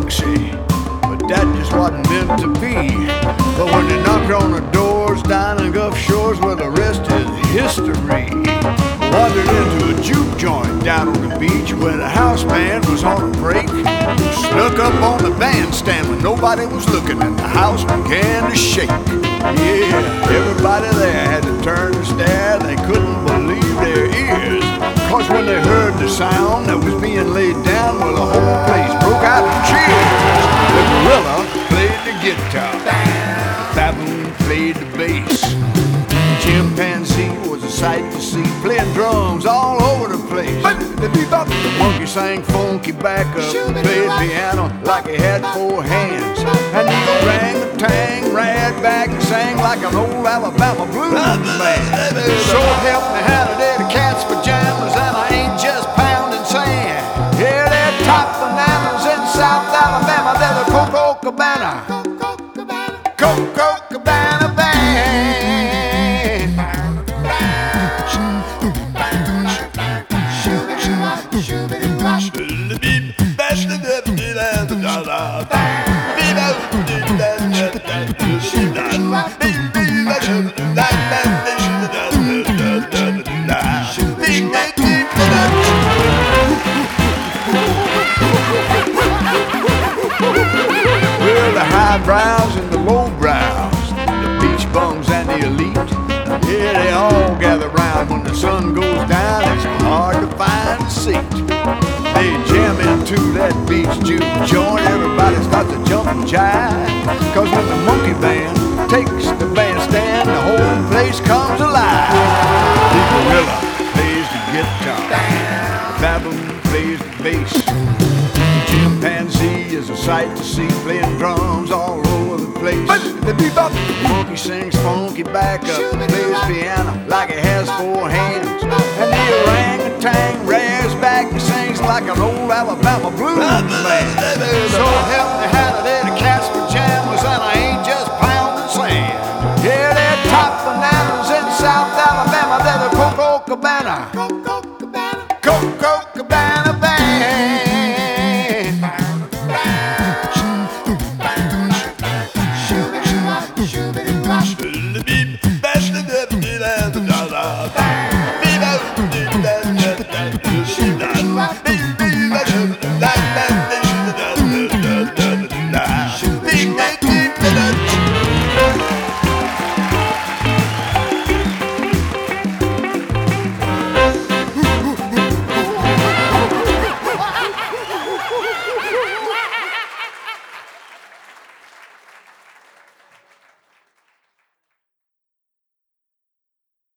folksy, but that just wasn't meant to be. But when they knocked on the doors down in Gulf Shores, well, the rest is history. Wandered into a juke joint down on the beach where the house band was on a break. Snuck up on the bandstand when nobody was looking, and the house began to shake. Yeah, everybody there had to turn and stare. They couldn't believe their ears, 'cause when they heard the sound that was being laid down, well, the whole place broke out in cheers. The gorilla played the guitar, baboon played the bass, chimpanzee was a sight to see, playing drums all over the place. The monkey sang funky backup, played piano like he had four hands, and the orangutan ran back and sang like an old Alabama blues man. So help me, howdy, the cat's pajamas, and I ain't just pounding sand. Yeah, they're top bananas in South Alabama. They're the Coco Cabana, Coco Cabana Band. Well, the highbrows and the lowbrows, the beach bums and the elite, yeah, they all gather round when the sun goes down. It's hard to find a seat. They jam into that beach juke joint. Everybody starts to jump and jive, 'cause when the monkey band takes the bandstand, the whole place comes alive. The gorilla plays the guitar, the baboon plays the bass, the chimpanzee is a sight to see, playing drums all over the place. The monkey sings funky backup, plays piano like he has four hands, and the orangutan rears back and sings like an old Alabama blues man. So help me, howdy, the cat's